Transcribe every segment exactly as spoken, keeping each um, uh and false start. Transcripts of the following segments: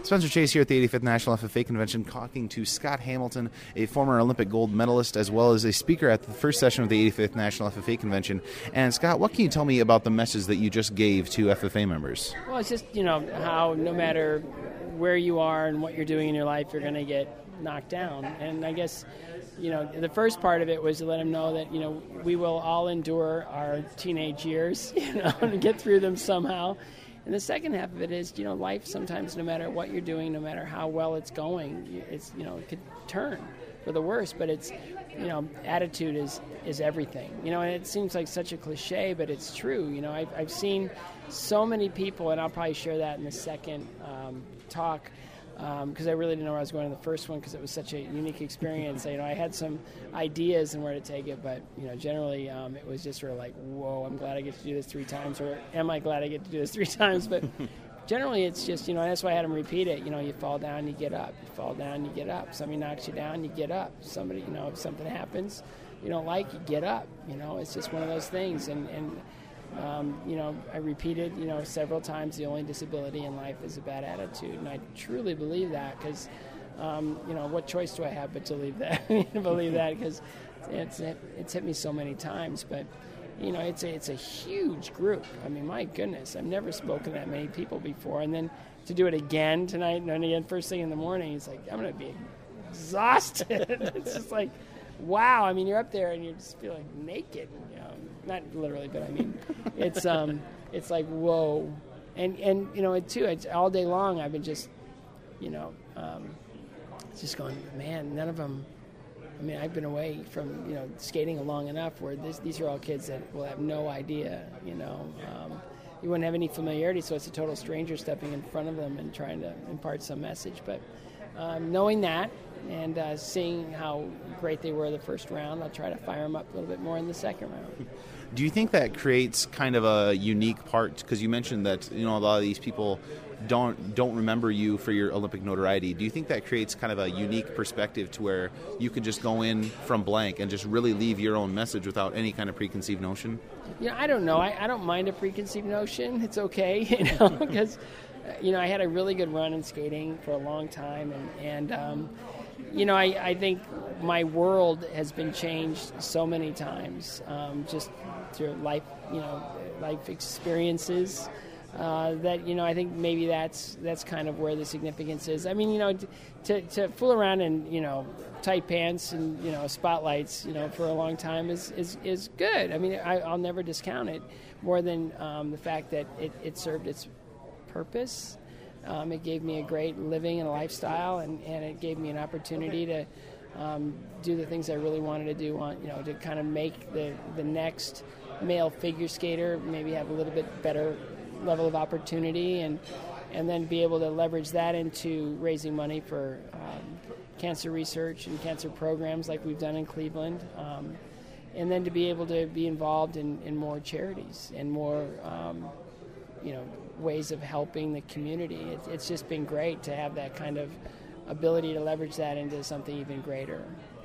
Spencer Chase here at the eighty-fifth National F F A Convention, talking to Scott Hamilton, a former Olympic gold medalist, as well as a speaker at the first session of the eighty-fifth National F F A Convention. And Scott, what can you tell me about the message that you just gave to F F A members? Well, it's just, you know, how no matter where you are and what you're doing in your life, you're going to get knocked down. And I guess, you know, the first part of it was to let them know that, you know, we will all endure our teenage years, you know, and get through them somehow. And the second half of it is, you know, life sometimes, no matter what you're doing, no matter how well it's going, it's, you know, it could turn for the worse. But it's, you know, attitude is, is everything. You know, and it seems like such a cliche, but it's true. You know, I've, I've seen so many people, and I'll probably share that in the second um, talk, because um, I really didn't know where I was going in the first one because it was such a unique experience. You know, I had some ideas and where to take it, but, you know, generally um, it was just sort of like, whoa, I'm glad I get to do this three times, or am I glad I get to do this three times? But generally it's just, you know, that's why I had them repeat it. You know, you fall down, you get up. You fall down, you get up. Somebody knocks you down, you get up. Somebody, you know, if something happens you don't like, you get up. You know, it's just one of those things. And, and Um, you know, I repeated, you know, several times, the only disability in life is a bad attitude. And I truly believe that because, um, you know, what choice do I have but to believe that? believe that because it's, it's hit me so many times. But, you know, it's a, it's a huge group. I mean, my goodness, I've never spoken to that many people before. And then to do it again tonight and then again first thing in the morning, it's like, I'm going to be exhausted. It's just like, wow. I mean, you're up there and you just feel like naked, you know. Not literally, but I mean, it's um, it's like whoa, and and you know it too. It's all day long. I've been just, you know, um, just going, man. None of them. I mean, I've been away from you know skating long enough where this, these are all kids that will have no idea. You know, um, you wouldn't have any familiarity, so it's a total stranger stepping in front of them and trying to impart some message. But um, knowing that. And uh, seeing how great they were the first round, I'll try to fire them up a little bit more in the second round. Do you think that creates kind of a unique part? Because you mentioned that you know a lot of these people don't don't remember you for your Olympic notoriety. Do you think that creates kind of a unique perspective to where you could just go in from blank and just really leave your own message without any kind of preconceived notion? You know, I don't know. I, I don't mind a preconceived notion. It's okay, you know, because you know I had a really good run in skating for a long time, and and. Um, You know, I, I think my world has been changed so many times, um, just through life, you know, life experiences. Uh, that you know, I think maybe that's that's kind of where the significance is. I mean, you know, to to fool around in you know tight pants and you know spotlights, you know, for a long time is is, is good. I mean, I, I'll never discount it more than um, the fact that it, it served its purpose. Um, it gave me a great living and lifestyle, and, and it gave me an opportunity to um, do the things I really wanted to do. On you know, to kind of make the, the next male figure skater maybe have a little bit better level of opportunity, and and then be able to leverage that into raising money for um, cancer research and cancer programs like we've done in Cleveland, um, and then to be able to be involved in, in more charities and more. Um, you know, ways of helping the community. It, it's just been great to have that kind of ability to leverage that into something even greater.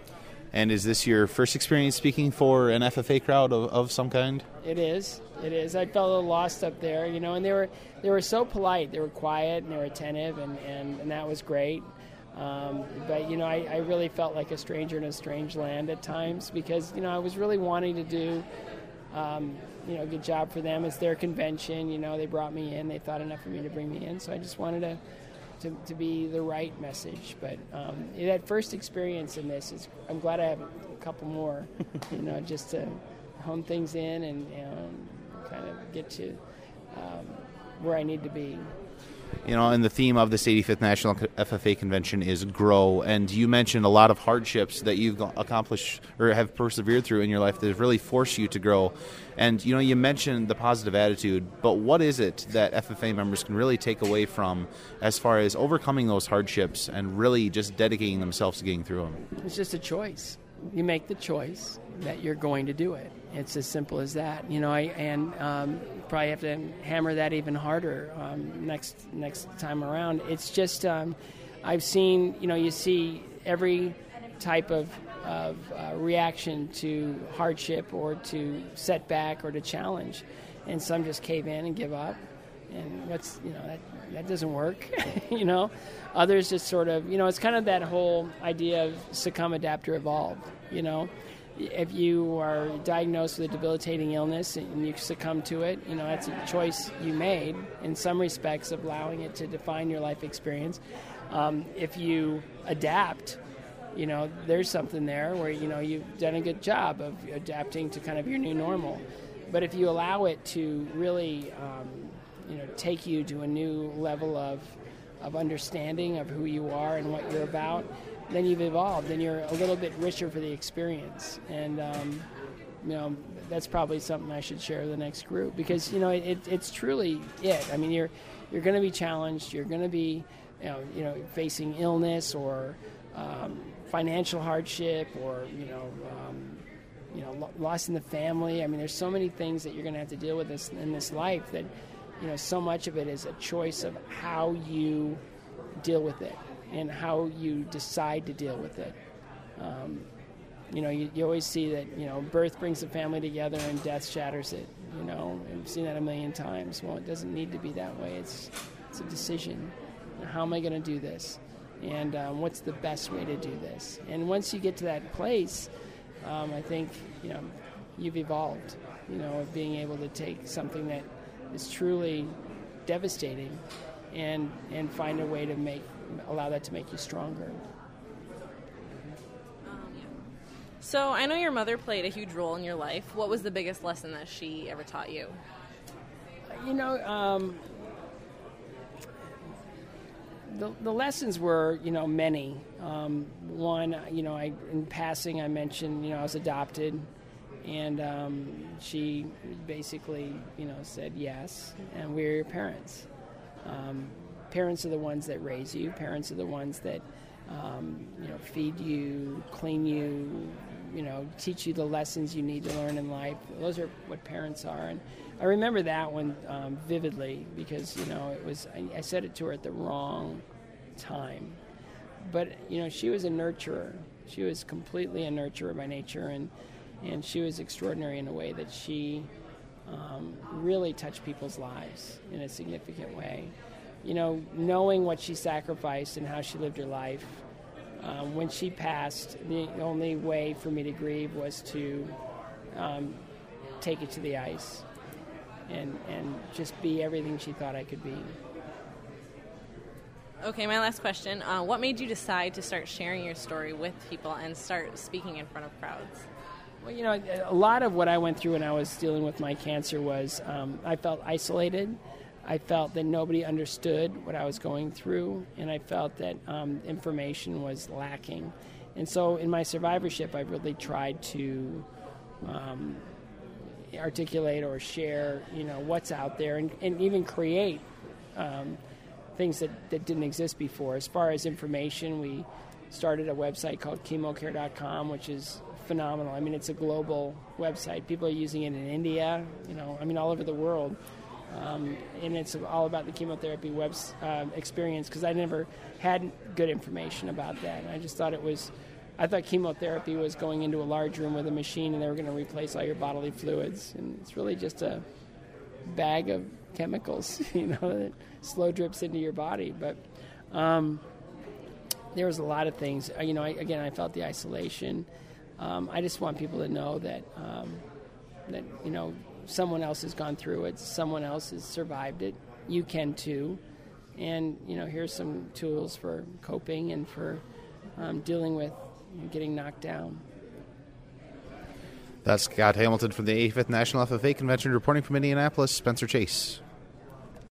And is this your first experience speaking for an F F A crowd of, of some kind? It is. It is. I felt a little lost up there, you know, and they were they were so polite. They were quiet and they were attentive, and, and, and that was great. Um, but, you know, I, I really felt like a stranger in a strange land at times because, you know, I was really wanting to do um, you know, good job for them. It's their convention. You know, they brought me in. They thought enough of me to bring me in. So I just wanted to to, to be the right message. But um, that first experience in this is, I'm glad I have a couple more, you know, just to hone things in and, and kind of get to um, where I need to be. You know, and the theme of this eighty-fifth National F F A Convention is grow. And you mentioned a lot of hardships that you've accomplished or have persevered through in your life that have really forced you to grow. And, you know, you mentioned the positive attitude, but what is it that F F A members can really take away from as far as overcoming those hardships and really just dedicating themselves to getting through them? It's just a choice. You make the choice that you're going to do it. It's as simple as that, you know. I and um, probably have to hammer that even harder um, next next time around. It's just um, I've seen, you know, you see every type of of uh, reaction to hardship or to setback or to challenge, and some just cave in and give up, and what's, you know, that, that doesn't work, you know. Others just sort of, you know, it's kind of that whole idea of succumb, adapt, or evolve, you know. If you are diagnosed with a debilitating illness and you succumb to it, you know, that's a choice you made in some respects of allowing it to define your life experience. Um, if you adapt, you know, there's something there where, you know, you've done a good job of adapting to kind of your new normal. But if you allow it to really, um, you know, take you to a new level of, of understanding of who you are and what you're about, then you've evolved, and you're a little bit richer for the experience. And, um, you know, that's probably something I should share with the next group, because, you know, it, it's truly it. I mean, you're you're going to be challenged. You're going to be, you know, you know, facing illness or um, financial hardship, or, you know, um, you know, loss in the family. I mean, there's so many things that you're going to have to deal with this, in this life that, you know, so much of it is a choice of how you deal with it and how you decide to deal with it. Um, you know, you, you always see that, you know, birth brings the family together and death shatters it, you know, and I've seen that a million times. Well, it doesn't need to be that way. It's, it's a decision. How am I going to do this? And um, what's the best way to do this? And once you get to that place, um, I think, you know, you've evolved, you know, of being able to take something that is truly devastating and and find a way to make allow that to make you stronger. Um, so I know your mother played a huge role in your life. What was the biggest lesson that she ever taught you? You know, um, the the lessons were, you know, many. Um, one, you know, I in passing I mentioned, you know, I was adopted. And um, she basically, you know, said yes, and we're your parents. Um, parents are the ones that raise you. Parents are the ones that, um, you know, feed you, clean you, you know, teach you the lessons you need to learn in life. Those are what parents are. And I remember that one um, vividly, because, you know, it was I, I said it to her at the wrong time. But, you know, she was a nurturer. She was completely a nurturer by nature, and And she was extraordinary in a way that she um, really touched people's lives in a significant way. You know, knowing what she sacrificed and how she lived her life, um, when she passed, the only way for me to grieve was to um, take it to the ice and, and just be everything she thought I could be. Okay, my last question. Uh, what made you decide to start sharing your story with people and start speaking in front of crowds? Well, you know, a lot of what I went through when I was dealing with my cancer was um, I felt isolated. I felt that nobody understood what I was going through, and I felt that um, information was lacking. And so in my survivorship, I really tried to um, articulate or share, you know, what's out there, and, and even create um, things that, that didn't exist before. As far as information, we started a website called chemo care dot com, which is phenomenal. I mean, it's a global website. People are using it in India, you know, I mean, all over the world. Um, and it's all about the chemotherapy web uh, experience, because I never had good information about that. And I just thought it was, I thought chemotherapy was going into a large room with a machine and they were going to replace all your bodily fluids. And it's really just a bag of chemicals, you know, that slow drips into your body. But um, there was a lot of things. You know, I, again, I felt the isolation. Um, I just want people to know that, um, that, you know, someone else has gone through it, someone else has survived it, you can too. And, you know, here's some tools for coping and for um, dealing with getting knocked down. That's Scott Hamilton from the eighty-fifth National F F A Convention, reporting from Indianapolis. Spencer Chase.